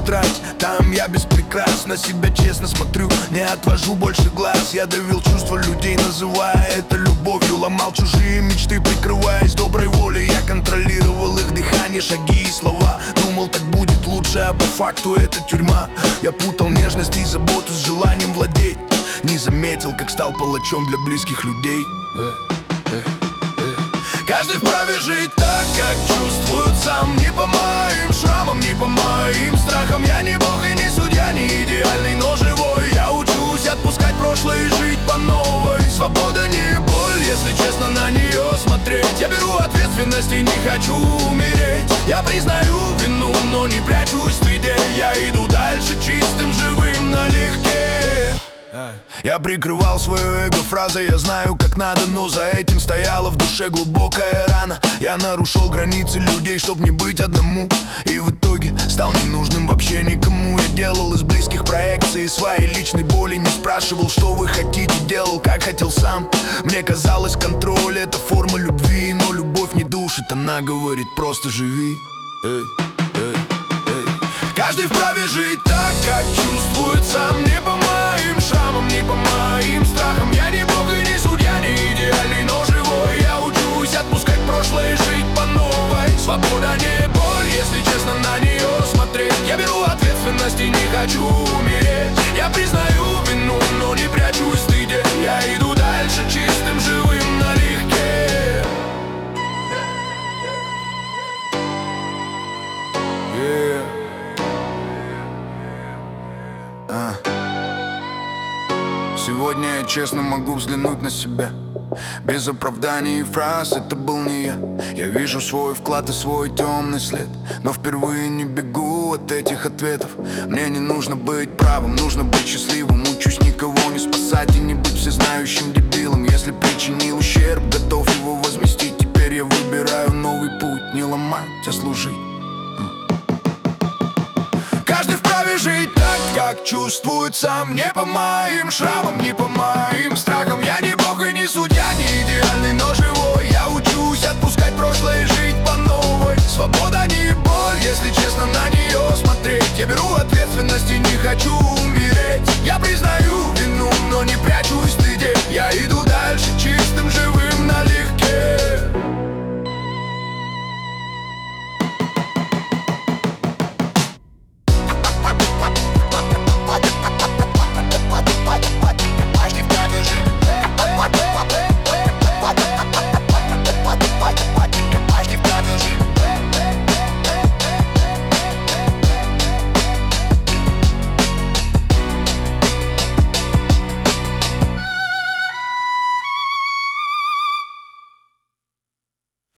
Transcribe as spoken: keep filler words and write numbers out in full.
тетрадь, там я без прикрас. На себя честно смотрю, не отвожу больше глаз. Я давил чувства людей, называя это любовью. Ломал чужие мечты, прикрываясь доброй волей. Я контролировал их дыхание, шаги и слова. Думал, так будет лучше, а по факту это тюрьма. Я путал нежность и заботу с желанием владеть. Не заметил, как стал палачом для близких людей. Каждый вправе жить так, как чувствует сам. Не по моим шрамам, не по моим страхам. Я не бог и не судья, не идеальный, но живой. Я учусь отпускать прошлое и жить по новой. Свобода не боль, если честно на нее смотреть. Я беру ответственность и не хочу умереть. Я признаю вину, но не прячусь в стыде. Я иду дальше чистым, живым, налегке. Я прикрывал свое эго фразой «я знаю, как надо», но за этим стояла в душе глубокая рана. Я нарушил границы людей, чтоб не быть одному, и в итоге стал ненужным вообще никому. Я делал из близких проекции своей личной боли. Не спрашивал, что вы хотите, делал, как хотел сам. Мне казалось, контроль — это форма любви, но любовь не душит, она говорит «просто живи». Эй, эй, эй. Каждый вправе жить так, как чувствует сам. Не по моим шрамам, не по моим страхам. Я не бог и не судья, не идеальный, но живой. Я учусь отпускать прошлое и жить по новой. Свобода не боль, если честно на нее смотреть. Я беру ответственность и не хочу умереть. Я признаю вину, но не прячусь в стыде. Я иду дальше чистым, живым, налегке. Yeah. А. Сегодня я честно могу взглянуть на себя без оправданий и фраз, это был не я. Я вижу свой вклад и свой темный след, но впервые не бегу от этих ответов. Мне не нужно быть правым, нужно быть счастливым. Учусь никого не спасать и не быть всезнающим дебилом. Если причинил ущерб, готов его возместить. Теперь я выбираю новый путь, не ломать, а служить. Каждый вправе жить так, как чувствует сам. Не по моим шрамам, не по моим страхам. Я не бог и не судья, не идеальный, но живой. Я учусь отпускать прошлое и жить по новой. Свобода не боль, если честно на нее смотреть. Я беру ответственность и не хочу умереть.